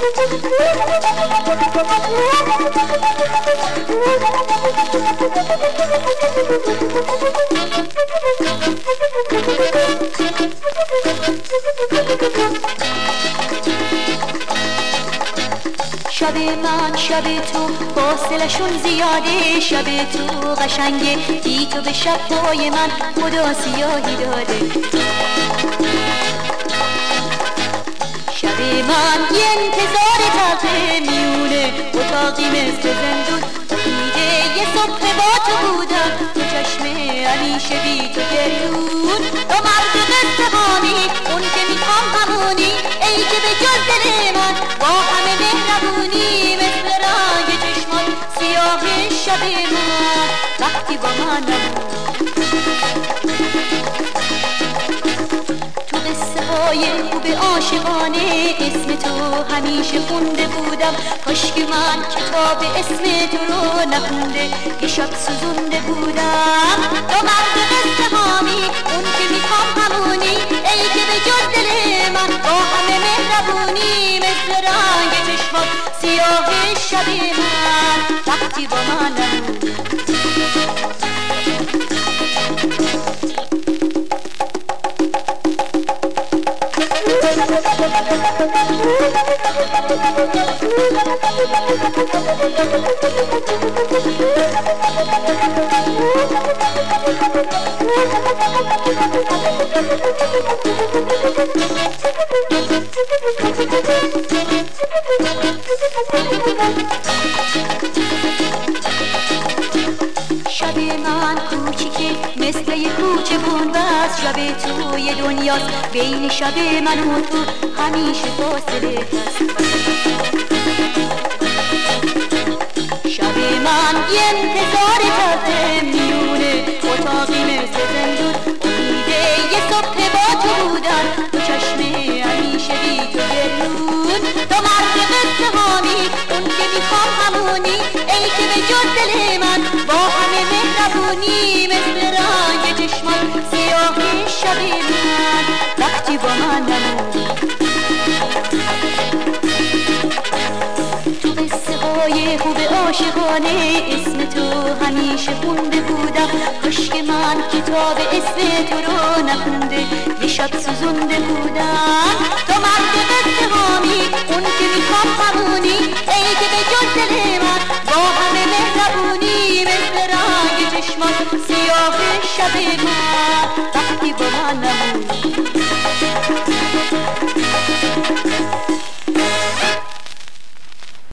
شب من شب تو فاصلشون زیاده، شب تو قشنگه دی تو به شب‌های من خدا سیاهی داده. شب من یه انتظار تلخه میونه اتاقی مثل زندون، امیده یه صبح با تو بودم تو چشم همیشه بی تو گریون. تو مرد قصه‌هانی اون که میخوام همونی، ای که به جز دل من با همه مهربونی، مثل رنگ چشمان سیاه شب من وقتی با من نمون. تو قصه های خوب عاشقانه اسم تو همیشه خونده بودم، کاشکی من کتاب اسم تو رو نخونده یه شب سوزونده بودم. تو مرد قصه هامی اون که میخوام همونی، ای که به جز دل من با همه مهربونی، مثل رنگ چشمان سیاه شب من وقتی با من نمون. شب من کوچیکه مثل یه کوچه بنبست، شب تو یه دنیاست بین شب من و تو همیشه فاصله هست. شب من یه انتظار تازه میونه اتاقی مثل زندون، امیده یه صبح با تو بودن تو چشم همیشه بی تو گریون. تو مرد قصه هامی اون که میخوام همونی، ای که به جز دل من با همه مهربونی، مثل رنگ چشمان سیاه شب من وقتی با من نمون. تو قصه های خوب عاشقانه اسم تو همیشه خونده بودم، کاشکی من کتاب اسم تو رو نخونده یه شب سوزونده بودم. تو مرد قصه هامی اون که میخوام همونی، ای که به جز دل من با همه مهربونی، مثل رنگ چشمان سیاه شب من وقتی با من نمونی.